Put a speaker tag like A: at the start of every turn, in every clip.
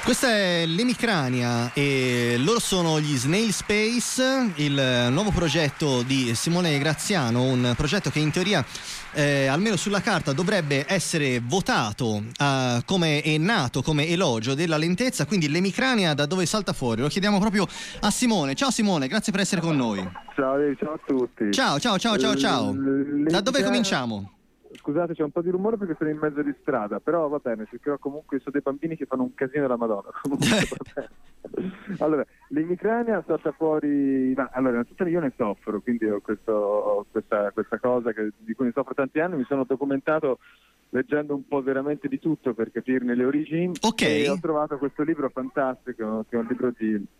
A: Questa è l'Emicrania e loro sono gli Snail Space, il nuovo progetto di Simone Graziano, un progetto che in teoria almeno sulla carta dovrebbe essere votato come è nato, come elogio della lentezza. Quindi l'Emicrania da dove salta fuori? Lo chiediamo proprio a Simone. Ciao Simone, grazie per essere con noi.
B: Ciao a tutti.
A: Ciao. Da dove cominciamo?
B: Scusate, c'è un po' di rumore perché sono in mezzo di strada, però va bene, cercherò comunque, sono dei bambini che fanno un casino della Madonna. Comunque, va bene. Allora, l'Emicrania salta fuori. Allora, innanzitutto io ne soffro, quindi ho questa cosa di cui ne soffro tanti anni. Mi sono documentato leggendo un po' veramente di tutto per capirne le origini.
A: Ok.
B: E ho trovato questo libro fantastico, che è un libro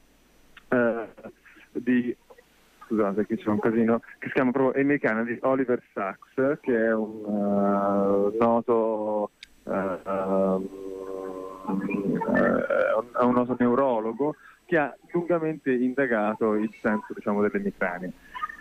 B: di scusate, qui c'è un casino, che si chiama proprio Emicrania di Oliver Sacks, che è un noto neurologo che ha lungamente indagato il senso, diciamo, dell'emicrania.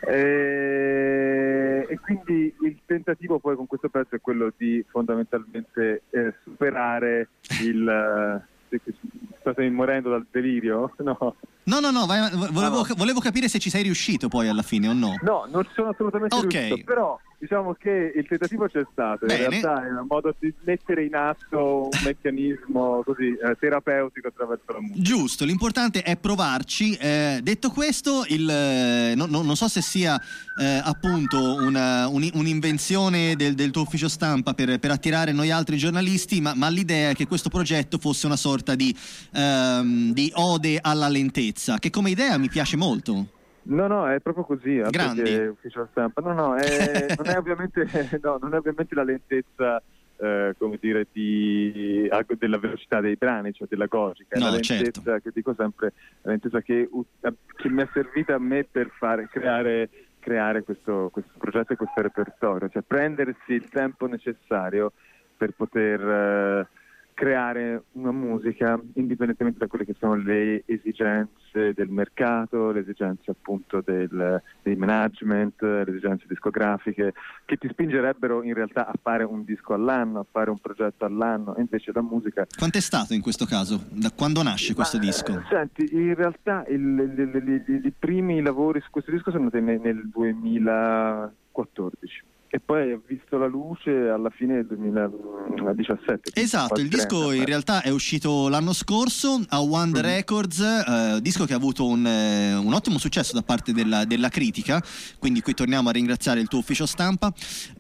B: E quindi il tentativo poi con questo pezzo è quello di fondamentalmente superare il... State morendo dal delirio? No.
A: No, volevo capire se ci sei riuscito poi alla fine o no.
B: No, non ci sono assolutamente riuscito, però diciamo che il tentativo c'è stato.
A: Bene.
B: In realtà è un modo di mettere in atto un meccanismo così terapeutico attraverso la musica.
A: Giusto, l'importante è provarci. Detto questo, non so se sia appunto un'invenzione del tuo ufficio stampa per attirare noi altri giornalisti, ma l'idea è che questo progetto fosse una sorta di ode alla lentezza, che come idea mi piace molto.
B: No, è proprio così.
A: Grandi.
B: Ufficio stampa. Non è ovviamente la lentezza, come dire, della velocità dei brani, cioè della logica. È
A: No,
B: la lentezza,
A: certo,
B: che dico sempre, la lentezza che mi è servita a me per creare questo progetto e questo repertorio, cioè prendersi il tempo necessario per poter creare una musica indipendentemente da quelle che sono le esigenze del mercato, le esigenze appunto dei management, le esigenze discografiche, che ti spingerebbero in realtà a fare un disco all'anno, a fare un progetto all'anno, e invece la musica...
A: Quant'è stato in questo caso? Da quando nasce questo disco?
B: Senti, in realtà i primi lavori su questo disco sono nati nel 2014. E poi ha visto la luce alla fine del 2017.
A: Esatto, il disco in realtà è uscito l'anno scorso a One Records, disco che ha avuto un ottimo successo da parte della critica, quindi qui torniamo a ringraziare il tuo ufficio stampa.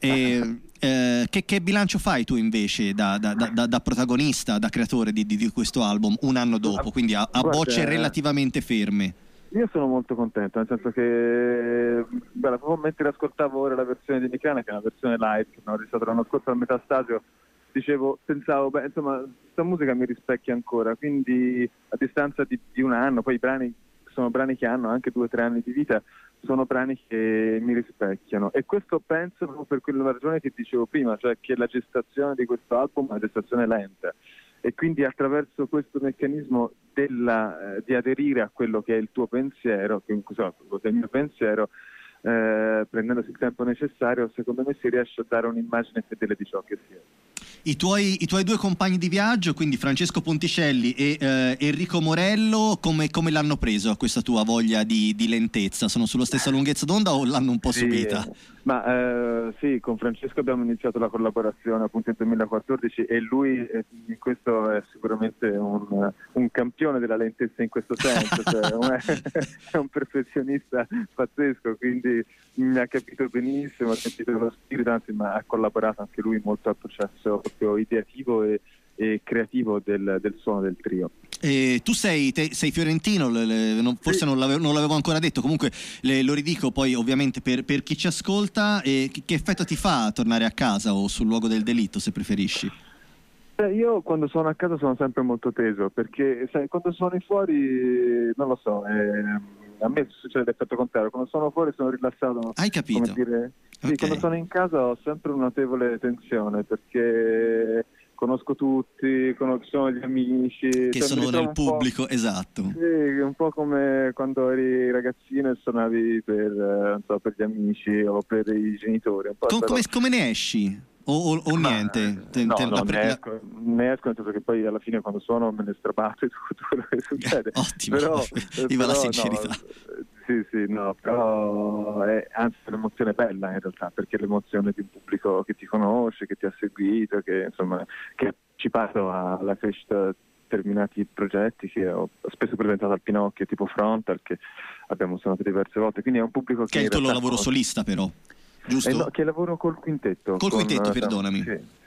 A: Che bilancio fai tu invece da protagonista, da creatore di questo album un anno dopo, quindi a bocce relativamente ferme?
B: Io sono molto contento, nel senso che proprio mentre ascoltavo ora la versione di Emicrania, che è una versione live che ho registrato l'anno scorso al Metastasio, pensavo, insomma, questa musica mi rispecchia ancora, quindi a distanza di un anno, poi i brani sono brani che hanno anche 2 o 3 anni di vita, sono brani che mi rispecchiano, e questo penso proprio per quella ragione che dicevo prima, cioè che la gestazione di questo album è una gestazione lenta, e quindi attraverso questo meccanismo di aderire a quello che è il tuo pensiero, che è il mio pensiero, prendendosi il tempo necessario, secondo me si riesce a dare un'immagine fedele di ciò che si è.
A: I tuoi 2 compagni di viaggio, quindi Francesco Ponticelli e Enrico Morello, come l'hanno preso a questa tua voglia di lentezza? Sono sulla stessa lunghezza d'onda o l'hanno un po' subita?
B: Sì, con Francesco abbiamo iniziato la collaborazione appunto nel 2014, e lui in questo è sicuramente un campione della lentezza in questo senso, cioè è un perfezionista pazzesco, quindi mi ha capito benissimo, ha capito lo spirito, anzi, ma ha collaborato anche lui molto al processo proprio ideativo e creativo del suono del trio.
A: Tu sei fiorentino, forse sì. non l'avevo ancora detto, comunque lo ridico poi ovviamente per chi ci ascolta. Che effetto ti fa tornare a casa o sul luogo del delitto, se preferisci?
B: Io quando sono a casa sono sempre molto teso, perché sai, quando sono fuori non lo so, a me succede l'effetto contrario, quando sono fuori sono rilassato.
A: Hai capito?
B: Come dire, sì,
A: okay.
B: Quando sono in casa ho sempre una notevole tensione, perché conosco tutti, sono gli amici
A: che sono nel pubblico, esatto.
B: Sì, un po' come quando eri ragazzino e suonavi per gli amici o per i genitori.
A: Come ne esci? o niente?
B: Ne esco, nel senso che poi alla fine quando suono me ne strabate tutto quello che succede.
A: Ottimo,
B: però,
A: viva la sincerità.
B: Però è anzi un'emozione bella in realtà, perché è l'emozione di un pubblico che ti conosce, che ti ha seguito, che insomma che ha partecipato alla crescita determinati progetti che ho spesso presentato al Pinocchio, tipo Frontal, che abbiamo suonato diverse volte, quindi è un pubblico che è il tuo
A: lavoro solista, però, giusto?
B: No, che lavoro col quintetto.
A: Quintetto, perdonami.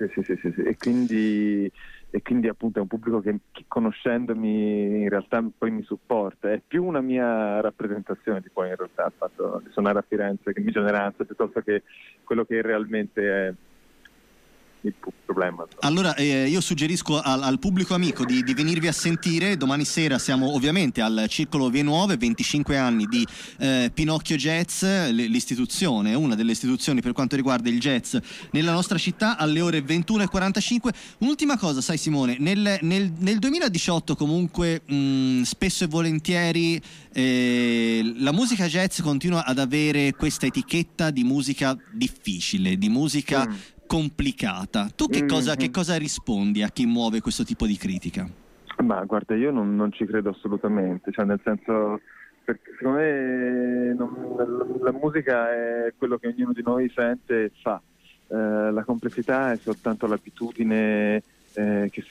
B: Sì. E quindi appunto è un pubblico che conoscendomi in realtà poi mi supporta. È più una mia rappresentazione di poi in realtà il fatto di suonare a Firenze, che mi genera ansia, piuttosto che quello che realmente è il problema.
A: Allora io suggerisco al pubblico amico di venirvi a sentire. Domani sera siamo ovviamente al Circolo Vie Nuove, 25 anni di Pinocchio Jazz, l'istituzione, una delle istituzioni per quanto riguarda il jazz nella nostra città, alle ore 21:45. Un'ultima cosa, sai Simone, nel 2018 comunque spesso e volentieri la musica jazz continua ad avere questa etichetta di musica difficile, di musica complicata. Tu che cosa rispondi a chi muove questo tipo di critica?
B: Ma guarda, io non ci credo assolutamente, cioè nel senso, perché secondo me la musica è quello che ognuno di noi sente e fa. La complessità è soltanto l'abitudine che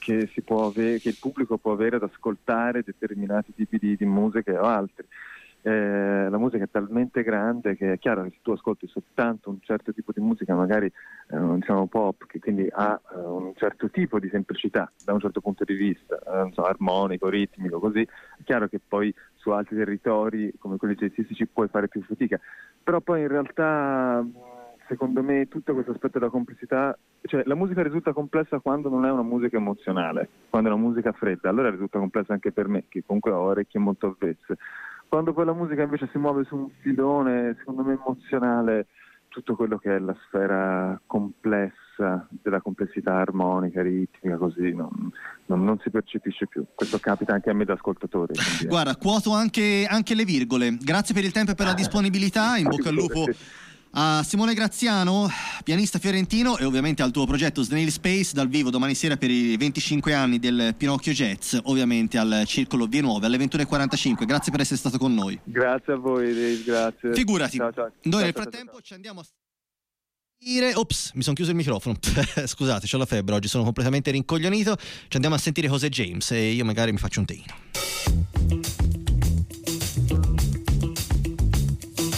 B: il pubblico può avere ad ascoltare determinati tipi di musiche o altri. La musica è talmente grande che è chiaro che se tu ascolti soltanto un certo tipo di musica, magari diciamo pop, che quindi ha un certo tipo di semplicità da un certo punto di vista, armonico, ritmico, così, è chiaro che poi su altri territori come quelli jazzistici puoi fare più fatica, però poi in realtà secondo me tutto questo aspetto della complessità, cioè la musica risulta complessa quando non è una musica emozionale, quando è una musica fredda, allora risulta complessa anche per me, che comunque ho orecchie molto avvezze. Quando poi la musica invece si muove su un filone, secondo me emozionale, tutto quello che è la sfera complessa della complessità armonica, ritmica, così non si percepisce più. Questo capita anche a me da ascoltatore. Quindi,
A: guarda, quoto anche le virgole. Grazie per il tempo e per la disponibilità. In bocca al lupo a Simone Graziano, pianista fiorentino, e ovviamente al tuo progetto Snail Space dal vivo domani sera per i 25 anni del Pinocchio Jazz, ovviamente al Circolo Vie Nuove alle 21:45. Grazie per essere stato con noi.
B: Grazie a voi, Dave, grazie.
A: Figurati.
B: Ciao.
A: Noi nel frattempo ci andiamo a sentire. Ops, mi sono chiuso il microfono. Scusate, c'ho la febbre oggi, sono completamente rincoglionito. Ci andiamo a sentire José James e io magari mi faccio un teino.